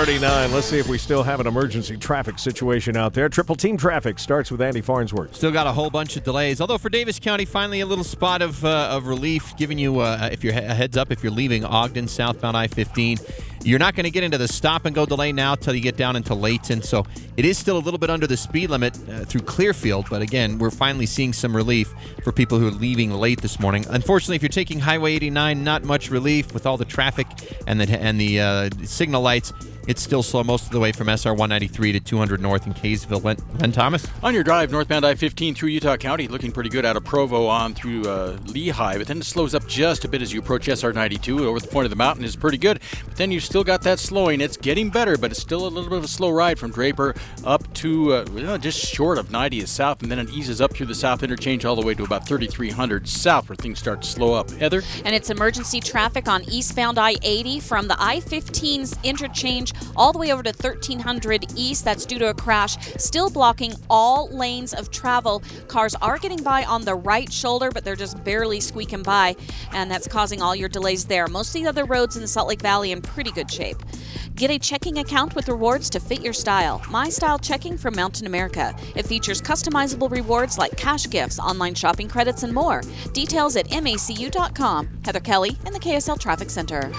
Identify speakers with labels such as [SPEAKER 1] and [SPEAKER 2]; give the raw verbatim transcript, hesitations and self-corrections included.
[SPEAKER 1] thirty-nine. Let's see if we still have an emergency traffic situation out there. Triple Team Traffic starts with Andy Farnsworth.
[SPEAKER 2] Still got a whole bunch of delays. Although for Davis County, finally a little spot of uh, of relief, giving you uh, if you're a heads up if you're leaving Ogden southbound I fifteen. You're not going to get into the stop-and-go delay now till you get down into Layton. So it is still a little bit under the speed limit uh, through Clearfield. But again, we're finally seeing some relief for people who are leaving late this morning. Unfortunately, if you're taking Highway eighty-nine, not much relief with all the traffic and the, and the uh, signal lights. It's still slow most of the way from S R one ninety-three to two hundred North in Kaysville. Len, Len Thomas?
[SPEAKER 3] On your drive, northbound I fifteen through Utah County, looking pretty good out of Provo on through uh, Lehigh, but then it slows up just a bit as you approach S R ninety-two. Over the point of the mountain is pretty good, but then you've still got that slowing. It's getting better, but it's still a little bit of a slow ride from Draper up to uh, well, just short of ninetieth South, and then it eases up through the South Interchange all the way to about thirty-three hundred South where things start to slow up. Heather?
[SPEAKER 4] And it's emergency traffic on eastbound I eighty from the I fifteen's interchange all the way over to thirteen hundred East. That's due to a crash, still blocking all lanes of travel. Cars are getting by on the right shoulder, but they're just barely squeaking by, and that's causing all your delays there. Most of the other roads in the Salt Lake Valley in pretty good shape. Get a checking account with rewards to fit your style. My Style Checking from Mountain America. It features customizable rewards like cash gifts, online shopping credits, and more. Details at macu dot com. Heather Kelly in the K S L Traffic Center.